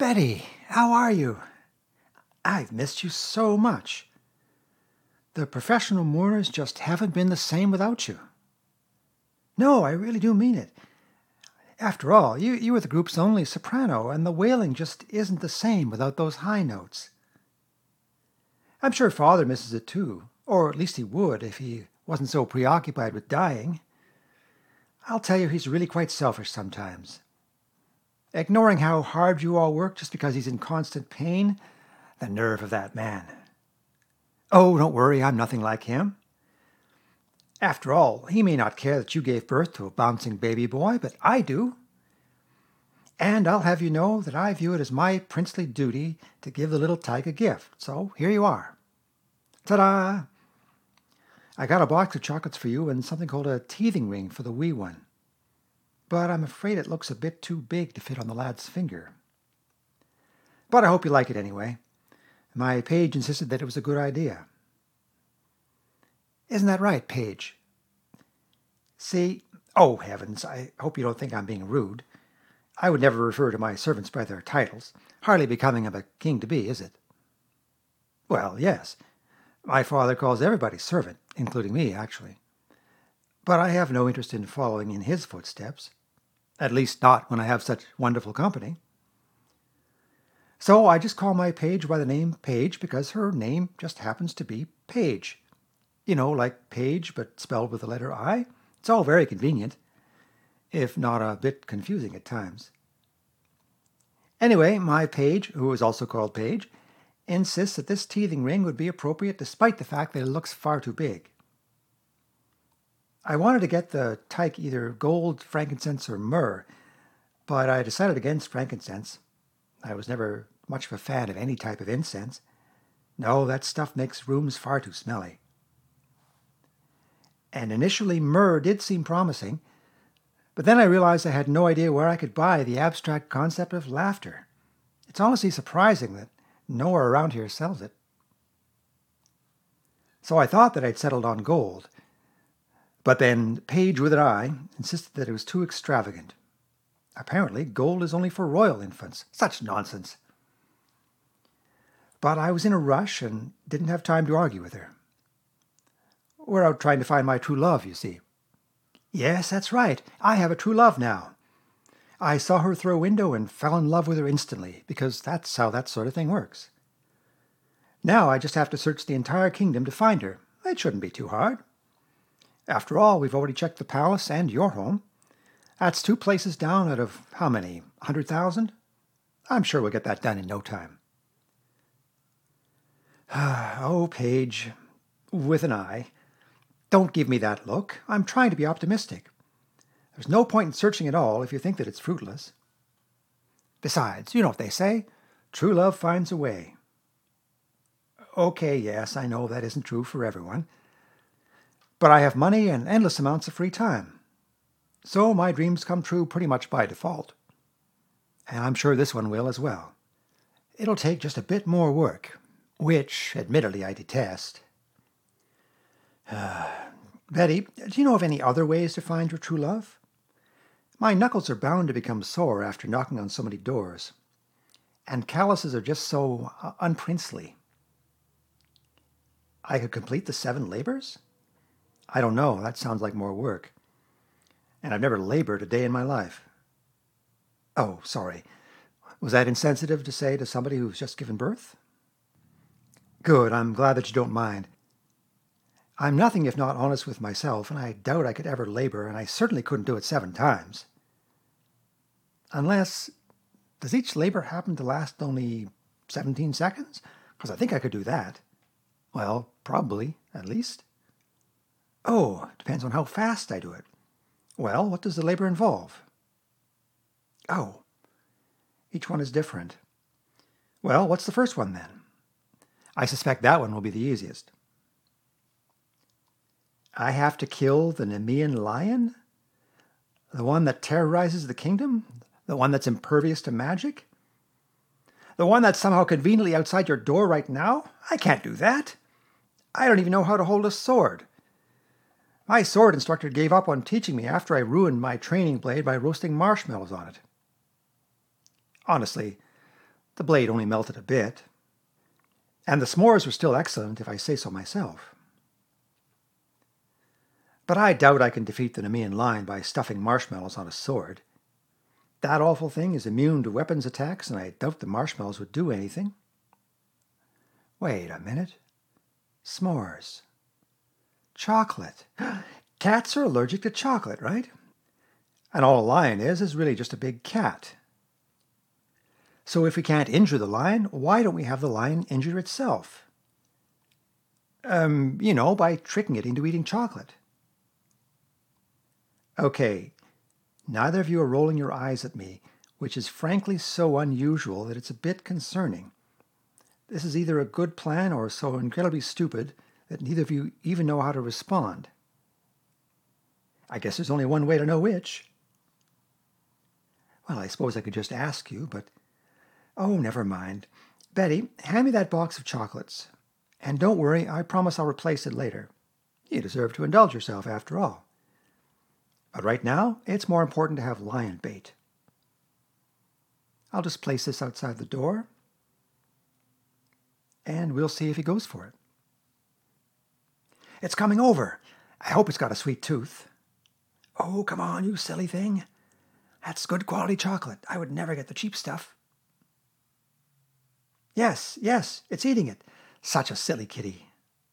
Betty, how are you? I've missed you so much. The professional mourners just haven't been the same without you. No, I really do mean it. After all, you were the group's only soprano, and the wailing just isn't the same without those high notes. I'm sure Father misses it too, or at least he would if he wasn't so preoccupied with dying. I'll tell you, he's really quite selfish sometimes. Ignoring how hard you all work just because he's in constant pain, the nerve of that man. Oh, don't worry, I'm nothing like him. After all, he may not care that you gave birth to a bouncing baby boy, but I do. And I'll have you know that I view it as my princely duty to give the little tyke a gift, so here you are. Ta-da! I got a box of chocolates for you and something called a teething ring for the wee one. But I'm afraid it looks a bit too big to fit on the lad's finger. But I hope you like it anyway. My page insisted that it was a good idea. Isn't that right, Paige? See, oh heavens, I hope you don't think I'm being rude. I would never refer to my servants by their titles. Hardly becoming of a king-to-be, is it? Well, yes. My father calls everybody servant, including me, actually. But I have no interest in following in his footsteps. At least not when I have such wonderful company. So I just call my page by the name Paige because her name just happens to be Paige. You know, like Page, but spelled with the letter I. It's all very convenient, if not a bit confusing at times. Anyway, my page, who is also called Paige, insists that this teething ring would be appropriate despite the fact that it looks far too big. I wanted to get the tyke either gold, frankincense, or myrrh, but I decided against frankincense. I was never much of a fan of any type of incense. No, that stuff makes rooms far too smelly. And initially myrrh did seem promising, but then I realized I had no idea where I could buy the abstract concept of laughter. It's honestly surprising that nowhere around here sells it. So I thought that I'd settled on gold, but then Paige with an I insisted that it was too extravagant. Apparently, gold is only for royal infants. Such nonsense. But I was in a rush and didn't have time to argue with her. We're out trying to find my true love, you see. Yes, that's right. I have a true love now. I saw her through a window and fell in love with her instantly, because that's how that sort of thing works. Now I just have to search the entire kingdom to find her. It shouldn't be too hard. After all, we've already checked the palace and your home. That's 2 places down out of how many? 100,000? I'm sure we'll get that done in no time. Oh, Paige, with an I. Don't give me that look. I'm trying to be optimistic. There's no point in searching at all if you think that it's fruitless. Besides, you know what they say. True love finds a way. Okay, yes, I know that isn't true for everyone. But I have money and endless amounts of free time. So my dreams come true pretty much by default. And I'm sure this one will as well. It'll take just a bit more work, which, admittedly, I detest. Betty, do you know of any other ways to find your true love? My knuckles are bound to become sore after knocking on so many doors. And calluses are just so unprincely. I could complete the 7 labors? I don't know, that sounds like more work. And I've never labored a day in my life. Oh, sorry. Was that insensitive to say to somebody who's just given birth? Good, I'm glad that you don't mind. I'm nothing if not honest with myself, and I doubt I could ever labor, and I certainly couldn't do it 7 times. Unless, does each labor happen to last only 17 seconds? Because I think I could do that. Well, probably, at least. Oh, depends on how fast I do it. Well, what does the labor involve? Oh, each one is different. Well, what's the first one then? I suspect that one will be the easiest. I have to kill the Nemean lion? The one that terrorizes the kingdom? The one that's impervious to magic? The one that's somehow conveniently outside your door right now? I can't do that. I don't even know how to hold a sword. My sword instructor gave up on teaching me after I ruined my training blade by roasting marshmallows on it. Honestly, The blade only melted a bit, and the s'mores were still excellent if I say so myself. But I doubt I can defeat the Nemean lion by stuffing marshmallows on a sword. That awful thing is immune to weapons attacks, and I doubt the marshmallows would do anything. Wait a minute. S'mores. Chocolate. Cats are allergic to chocolate, right? And all a lion is really just a big cat. So if we can't injure the lion, why don't we have the lion injure itself? By tricking it into eating chocolate. Okay, neither of you are rolling your eyes at me, which is frankly so unusual that it's a bit concerning. This is either a good plan or so incredibly stupid that neither of you even know how to respond. I guess there's only one way to know which. Well, I suppose I could just ask you, but... Oh, never mind. Betty, hand me that box of chocolates. And don't worry, I promise I'll replace it later. You deserve to indulge yourself, after all. But right now, it's more important to have lion bait. I'll just place this outside the door, and we'll see if he goes for it. It's coming over. I hope it's got a sweet tooth. Oh, come on, you silly thing. That's good quality chocolate. I would never get the cheap stuff. Yes, it's eating it. Such a silly kitty.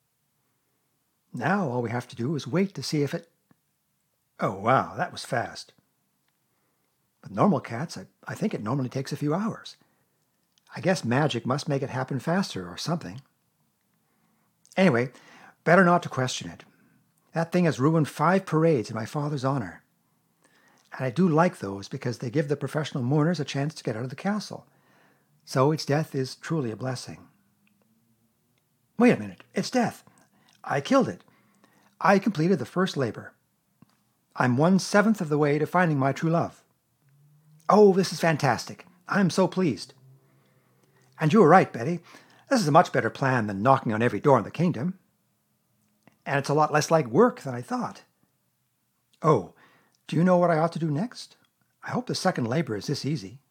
Now all we have to do is wait to see if it... Oh, wow, that was fast. With normal cats, I think it normally takes a few hours. I guess magic must make it happen faster or something. Anyway, better not to question it. That thing has ruined 5 parades in my father's honor. And I do like those because they give the professional mourners a chance to get out of the castle. So its death is truly a blessing. Wait a minute, it's death. I killed it. I completed the first labor. I'm 1/7 of the way to finding my true love. Oh, this is fantastic. I'm so pleased. And you were right, Betty. This is a much better plan than knocking on every door in the kingdom. And it's a lot less like work than I thought. Oh, do you know what I ought to do next? I hope the second labor is this easy.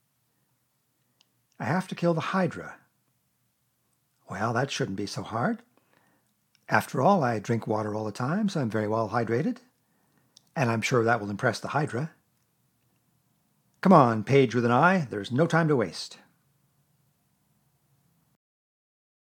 I have to kill the Hydra. Well, that shouldn't be so hard. After all, I drink water all the time, so I'm very well hydrated. And I'm sure that will impress the Hydra. Come on, page with an eye. There's no time to waste.